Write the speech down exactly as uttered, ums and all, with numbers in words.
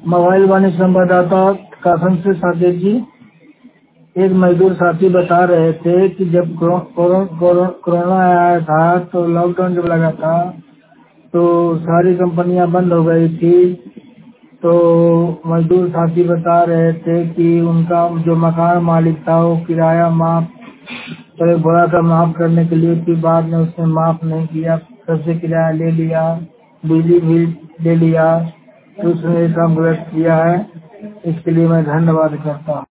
Mobile वाणी संवाददाता कासम से साकेत जी। एक मजदूर साथी बता रहे थे कि जब कोरो, कोरो, कोरो, कोरोना आया था तो लॉकडाउन जब लगा था तो सारी कंपनियां बंद हो गई थी। तो मजदूर साथी बता रहे थे कि उनका जो मकान मालिक था वो किराया माफ तो एक बड़ा सा माफ करने के लिए थी, बाद में उसने माफ नहीं किया, सबसे किराया ले लिया, बिजली बिल ले लिया। तो उसने ये काम गलत किया है, इसके लिए मैं धन्यवाद करता हूँ।